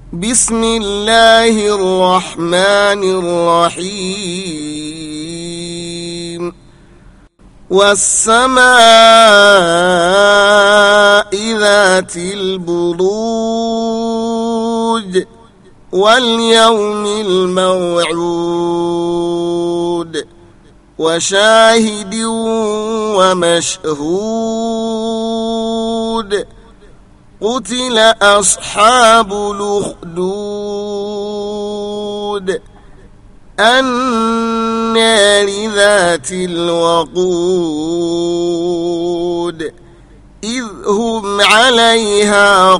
بسم الله الرحمن الرحيم والسماء ذات البروج واليوم الموعود وشاهد ومشهود قتل أصحاب الأخدود النار ذات الوقود إذ هم عليها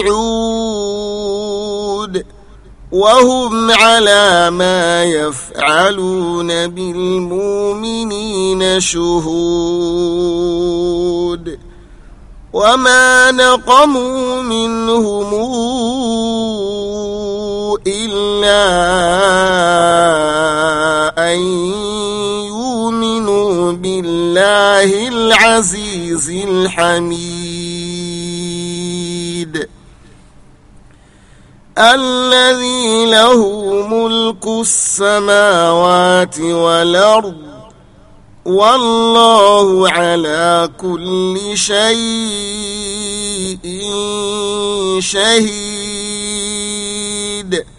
قعود وهم على ما يفعلون بالمؤمنين شهود وما نقموا منهم إلا أن يؤمنوا بالله العزيز الحميد الذي له ملك السماوات والأرض والله على كل شيء شهيد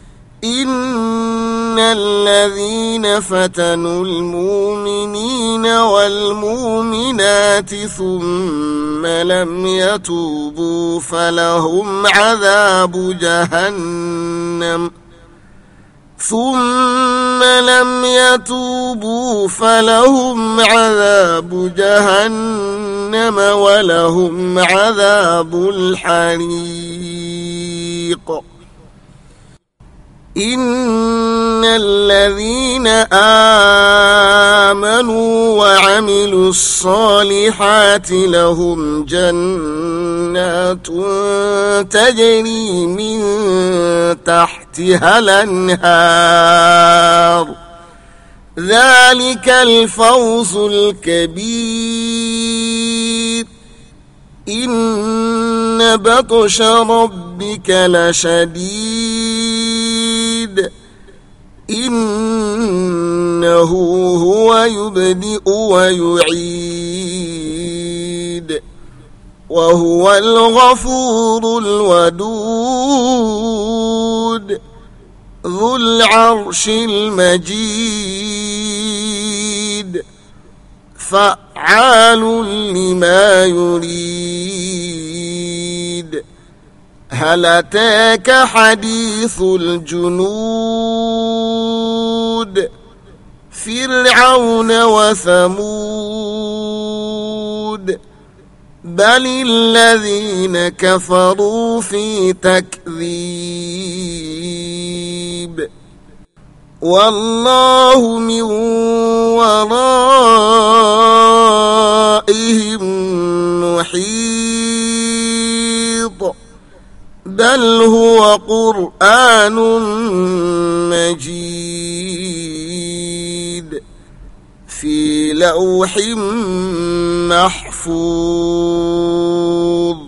إن الذين فتنوا المؤمنين والمؤمنات ثم لم يتوبوا فلهم عذاب جهنم ولهم عذاب الحريق إن الذين آمنوا وعملوا الصالحات لهم جنات تجري من تحتها الأنهار ذلك الفوز الكبير إن بطش ربك لشديد إنه هو يبدئ ويعيد وهو الغفور الودود ذو العرش المجيد فعال لما يريد هل أتاك حديث الجنود فرعون وثمود بل الذين كفروا في تكذيب والله من ورائهم محيط بل هو قرآن مجيد في لوح محفوظ